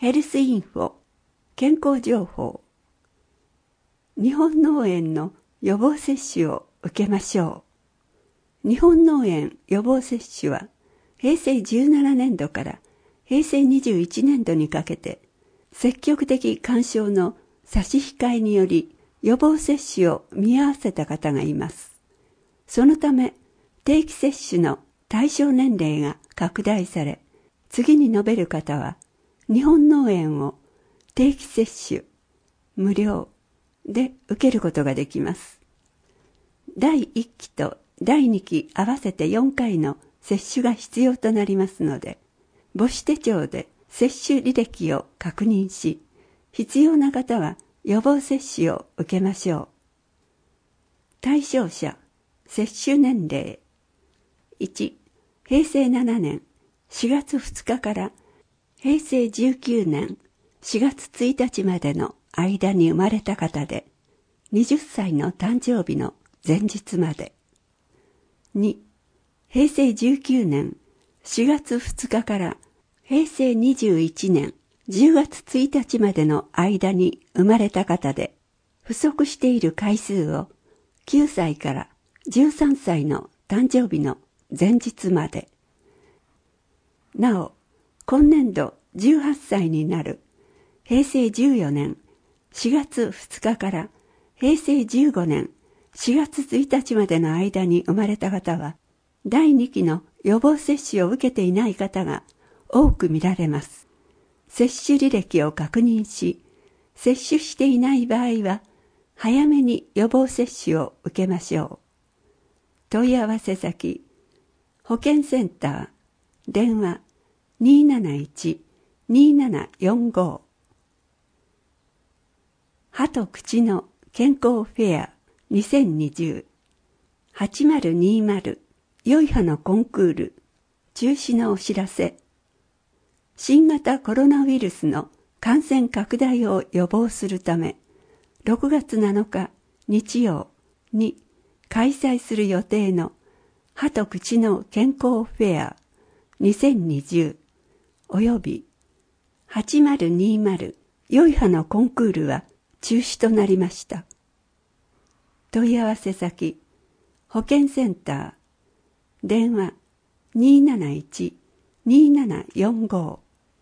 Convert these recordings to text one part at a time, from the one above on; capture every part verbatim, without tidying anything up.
ヘルスインフォ、健康情報。日本脳炎の予防接種を受けましょう。日本脳炎予防接種は、平成じゅうななねんどから平成にじゅういちねんどにかけて、積極的勧奨の差し控えにより予防接種を見合わせた方がいます。そのため、定期接種の対象年齢が拡大され、次に述べる方は、日本脳炎を定期接種、無料で受けることができます。だいいっきとだいにき合わせてよんかいの接種が必要となりますので、母子手帳で接種履歴を確認し、必要な方は予防接種を受けましょう。対象者、接種年齢。いち、平成ななねんしがつふつかから平成じゅうきゅうねんしがつついたちまでの間に生まれた方で、はたちの誕生日の前日まで。に、平成じゅうきゅうねんしがつふつかから平成にじゅういちねんじゅうがつついたちまでの間に生まれた方で、不足している回数をきゅうさいからじゅうさんさいの誕生日の前日まで。なお、今年度じゅうはっさいになる平成じゅうよねんしがつふつかから平成じゅうごねんしがつついたちまでの間に生まれた方は、だいにきの予防接種を受けていない方が多く見られます。接種履歴を確認し、接種していない場合は、早めに予防接種を受けましょう。問い合わせ先、保健センター、電話 にーなないち にーななよんご。歯と口の健康フェアにせんにじゅうはちまるにまる良い歯のコンクール中止のお知らせ。新型コロナウイルスの感染拡大を予防するため、ろくがつなのか日曜に開催する予定の歯と口の健康フェアにせんにじゅうおよびはちまるにまる良い歯のコンクールは中止となりました。問い合わせ先、保健センター、電話 にーなないち にーななよんご。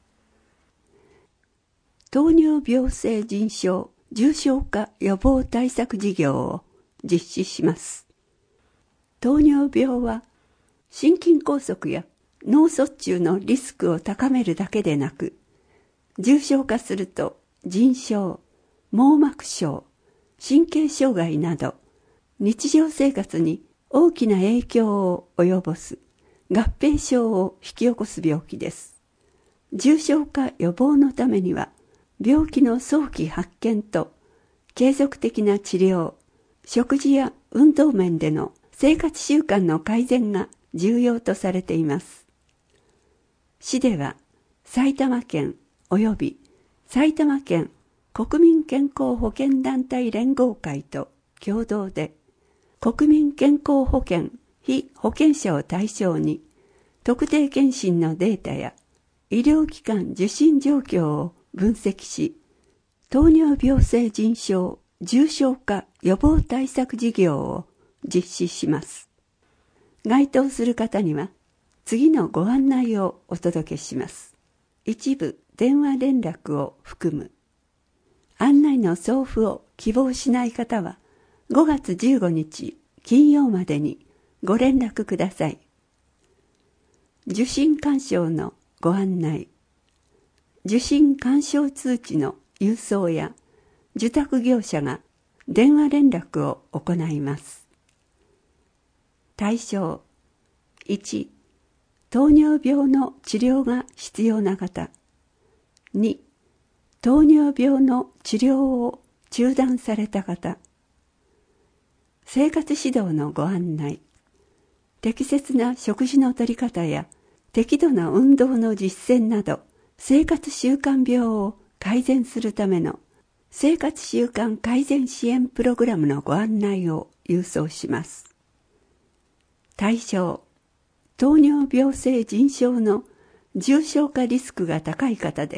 糖尿病性腎症重症化予防対策事業を実施します。糖尿病は心筋梗塞や脳卒中のリスクを高めるだけでなく、重症化すると腎症、網膜症、神経障害など日常生活に大きな影響を及ぼす合併症を引き起こす病気です。重症化予防のためには、病気の早期発見と継続的な治療、食事や運動面での生活習慣の改善が重要とされています。市では埼玉県および埼玉県国民健康保険団体連合会と共同で、国民健康保険被保険者を対象に特定健診のデータや医療機関受診状況を分析し、糖尿病性腎症重症化予防対策事業を実施します。該当する方には次のご案内をお届けします。一部電話連絡を含む。案内の送付を希望しない方はごがつじゅうごにち金曜までにご連絡ください。受診勧奨のご案内。受診勧奨通知の郵送や受託業者が電話連絡を行います。対象いち、糖尿病の治療が必要な方。に、糖尿病の治療を中断された方。生活指導のご案内。適切な食事の取り方や適度な運動の実践など、生活習慣病を改善するための生活習慣改善支援プログラムのご案内を郵送します。対象、糖尿病性腎症の重症化リスクが高い方で、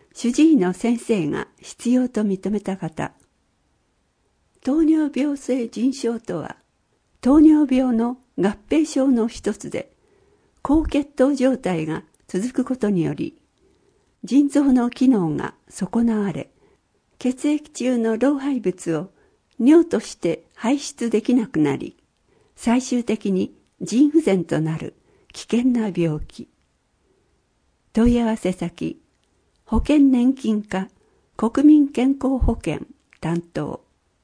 主治医の先生が必要と認めた方。糖尿病性腎症とは、糖尿病の合併症の一つで、高血糖状態が続くことにより、腎臓の機能が損なわれ、血液中の老廃物を尿として排出できなくなり、最終的に腎不全となる危険な病気。問い合わせ先、保険年金課国民健康保険担当。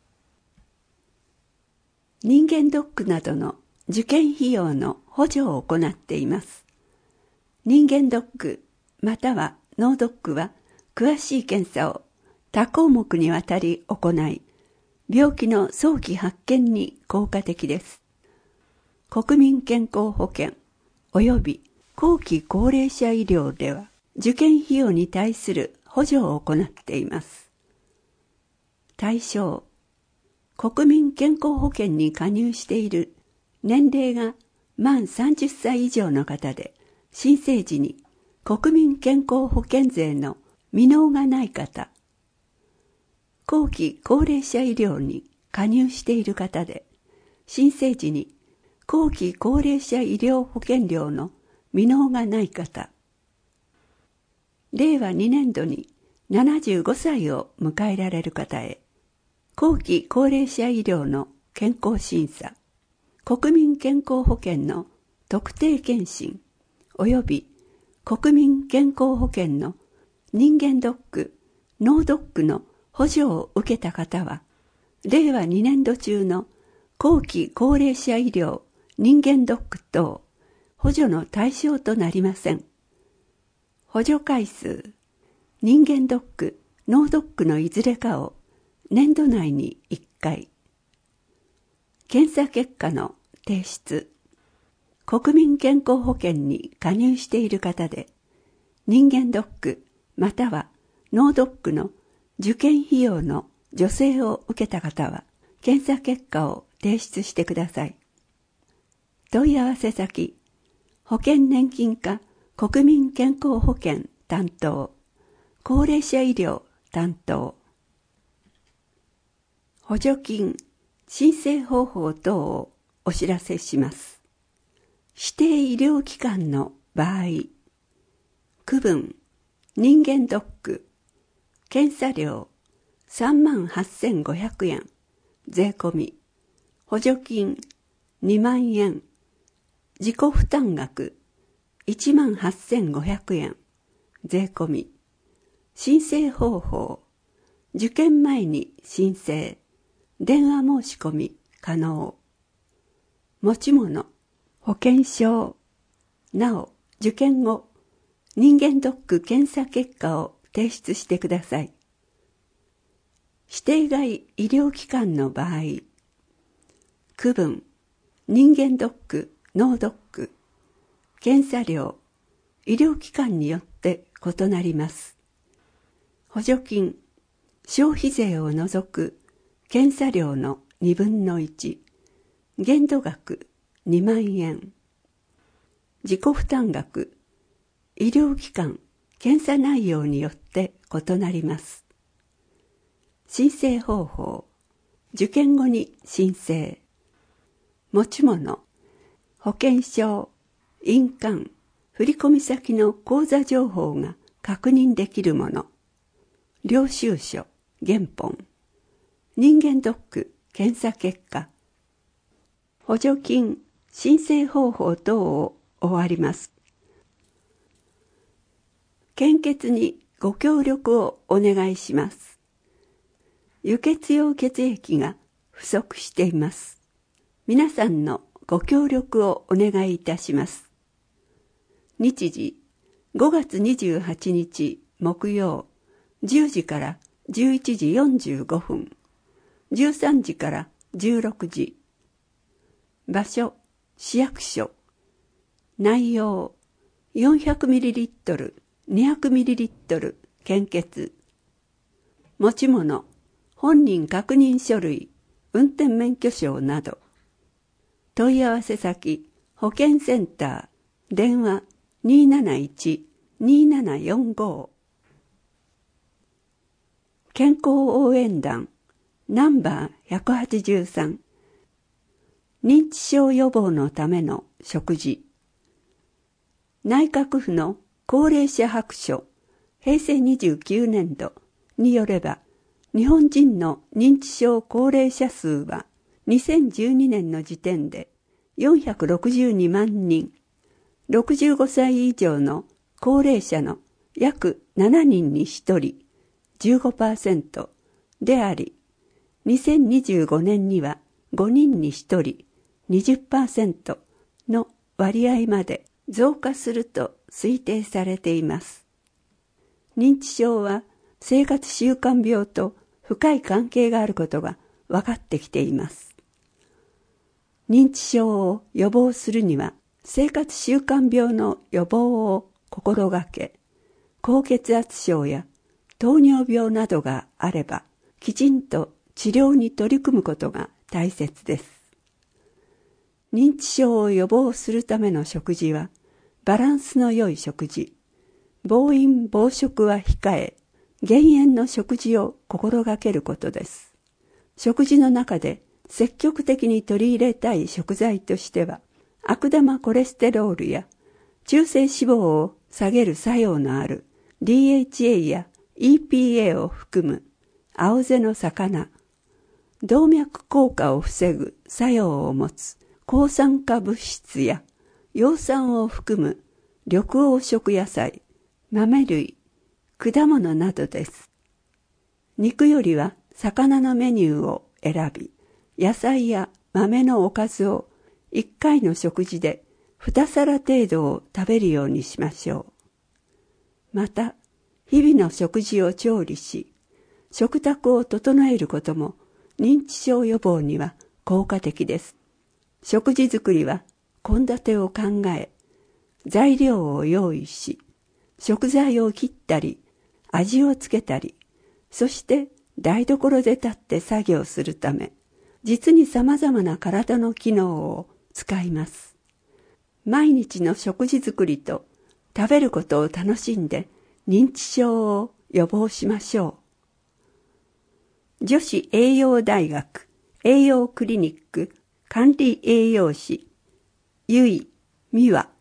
人間ドックなどの受験費用の補助を行っています。人間ドックまたは脳ドックは詳しい検査を多項目にわたり行い、病気の早期発見に効果的です。国民健康保険及び後期高齢者医療では受験費用に対する補助を行っています。対象、国民健康保険に加入している年齢が満さんじゅっさい以上の方で、申請時に国民健康保険税の未納がない方、後期高齢者医療に加入している方で、申請時に後期高齢者医療保険料の未納がない方、れいわにねんどにななじゅうごさいを迎えられる方へ、後期高齢者医療の健康審査、国民健康保険の特定健診、及び国民健康保険の人間ドック、脳ドックの補助を受けた方は、れいわにねんど中の後期高齢者医療、人間ドック等、補助の対象となりません。補助回数、人間ドック、脳ドックのいずれかを年度内にいっかい。検査結果の提出。国民健康保険に加入している方で、人間ドックまたは脳ドックの受験費用の助成を受けた方は、検査結果を提出してください。問い合わせ先、保険年金課国民健康保険担当、高齢者医療担当。補助金、申請方法等をお知らせします。指定医療機関の場合、区分、人間ドック、検査料さんまんはっせんごひゃくえん、税込み、補助金にまんえん、自己負担額いちまんはっせんごひゃくえん、税込み、申請方法、受験前に申請、電話申し込み可能。持ち物、保険証。なお、受験後、人間ドック検査結果を提出してください。指定外医療機関の場合、区分、人間ドック、脳ドック、検査料、医療機関によって異なります。補助金、消費税を除く検査料のにぶんのいち、限度額にまんえん。自己負担額、医療機関、検査内容によって異なります。申請方法、受験後に申請。持ち物、保険証、印鑑、振込先の口座情報が確認できるもの。領収書、原本。人間ドック、検査結果。補助金、申請方法等を終わります。献血にご協力をお願いします。輸血用血液が不足しています。皆さんのご協力をお願いいたします。日時、ごがつにじゅうはちにち木曜、じゅうじからじゅういちじよんじゅうごふん、じゅうさんじからじゅうろくじ。場所、市役所。内容、よんひゃくミリリットル、にひゃくミリリットル、献血。持ち物、本人確認書類、運転免許証など。問い合わせ先、保健センター、電話にーなないち、にーななよんご。 健康応援団ナンバーひゃくはちじゅうさん、認知症予防のための食事。内閣府の高齢者白書へいせいにじゅうきゅうねんどによれば、日本人の認知症高齢者数はにせんじゅうにねんの時点でよんひゃくろくじゅうにまんにん、ろくじゅうごさい以上の高齢者の約しちにんにひとり、じゅうごパーセント であり、にせんにじゅうごねんにはごにんにひとり、にじゅっパーセント の割合まで増加すると推定されています。認知症は生活習慣病と深い関係があることが分かってきています。認知症を予防するには、生活習慣病の予防を心がけ、高血圧症や糖尿病などがあれば、きちんと治療に取り組むことが大切です。認知症を予防するための食事は、バランスの良い食事、暴飲暴食は控え、減塩の食事を心がけることです。食事の中で積極的に取り入れたい食材としては、悪玉コレステロールや中性脂肪を下げる作用のある ディーエイチエー や イーピーエー を含む青背の魚、動脈硬化を防ぐ作用を持つ抗酸化物質や葉酸を含む緑黄色野菜、豆類、果物などです。肉よりは魚のメニューを選び、野菜や豆のおかずをいっかいの食事でにさら程度を食べるようにしましょう。また、日々の食事を調理し、食卓を整えることも認知症予防には効果的です。食事作りは献立を考え、材料を用意し、食材を切ったり、味をつけたり、そして台所で立って作業するため、実に様々な体の機能を使います。毎日の食事作りと食べることを楽しんで認知症を予防しましょう。女子栄養大学栄養クリニック管理栄養士、由井美和